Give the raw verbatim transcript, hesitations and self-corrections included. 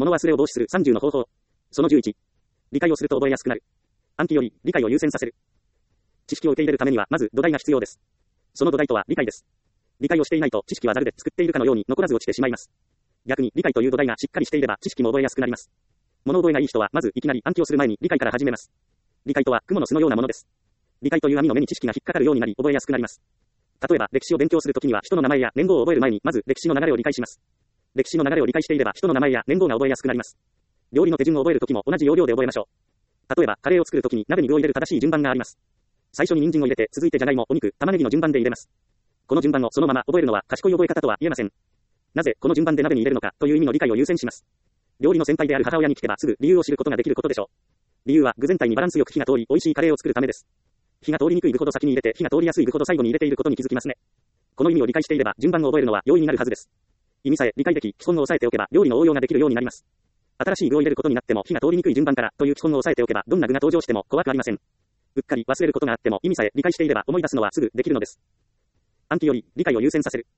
物忘れを防止するさんじゅうの方法。そのじゅういち。理解をすると覚えやすくなる。暗記より理解を優先させる。知識を受け入れるためには、まず土台が必要です。その土台とは理解です。理解をしていないと知識はザルで作っているかのように残らず落ちてしまいます。逆に理解という土台がしっかりしていれば知識も覚えやすくなります。物覚えがいい人はまずいきなり暗記をする前に理解から始めます。理解とは蜘蛛の巣のようなものです。理解という網の目に知識が引っかかるようになり覚えやすくなります。例えば歴史を勉強するときには人の名前や年号を覚える前にまず歴史の流れを理解します。歴史の流れを理解していれば人の名前や年号が覚えやすくなります。料理の手順を覚えるときも同じ要領で覚えましょう。例えばカレーを作るときに鍋に具を入れる正しい順番があります。最初に人参を入れて続いてじゃがいも、お肉、玉ねぎの順番で入れます。この順番をそのまま覚えるのは賢い覚え方とは言えません。なぜこの順番で鍋に入れるのかという意味の理解を優先します。料理の先輩である母親に聞けばすぐ理由を知ることができることでしょう。理由は具全体にバランスよく火が通り美味しいカレーを作るためです。火が通りにくい具ほど先に入れて火が通りやすい具ほど最後に入れていることに気づきますね。この意味を理解していれば順番を覚えるのは容易になるはずです。意味さえ理解でき基本を押さえておけば料理の応用ができるようになります。新しい具を入れることになっても火が通りにくい順番からという基本を押さえておけばどんな具が登場しても怖くありません。うっかり忘れることがあっても意味さえ理解していれば思い出すのはすぐできるのです。暗記より理解を優先させる。